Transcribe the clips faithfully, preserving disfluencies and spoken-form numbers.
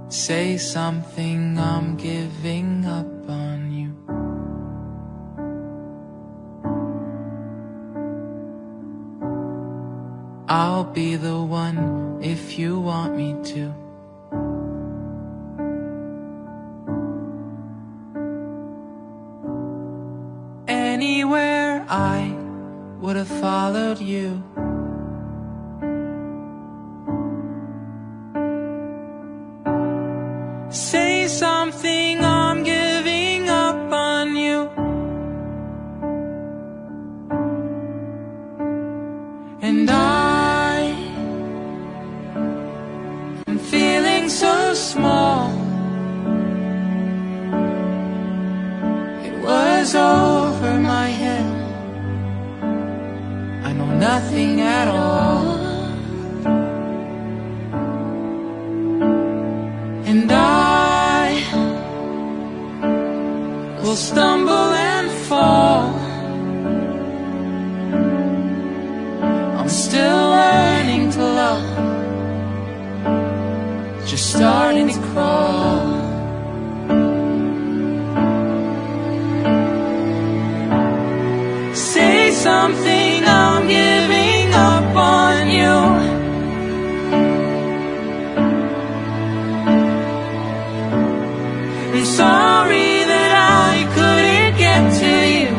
Say something, I'm giving up on you. I'll be the one if you want me to. Anywhere I would have followed you. Say something, I'm giving up on you. And I am feeling so small. It was over my head. I know nothing at all. And I will stumble and fall. I'm still learning to love, just starting to crawl. Say something, I'm giving up on you. I'm sorry that I couldn't get to you.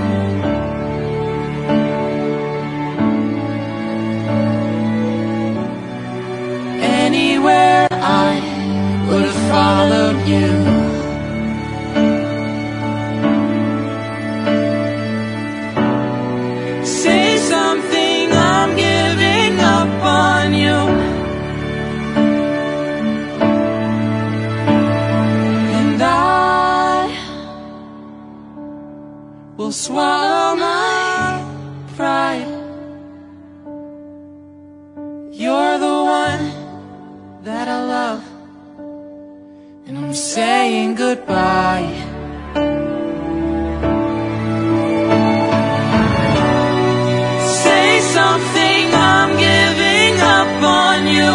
Anywhere I would have followed you. Say something, I'm giving up on you. Will swallow my pride. You're the one that I love, and I'm saying goodbye. Say something, I'm giving up on you.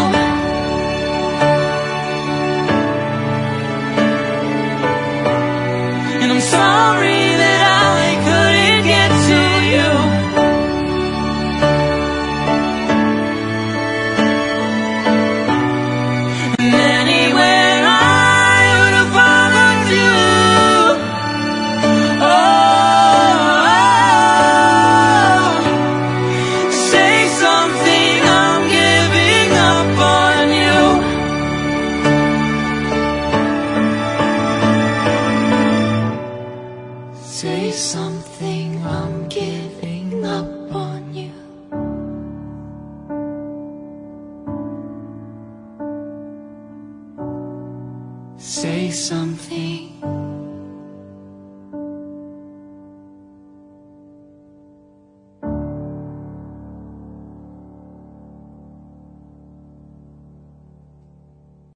And I'm sorry that I couldn't get to you. And then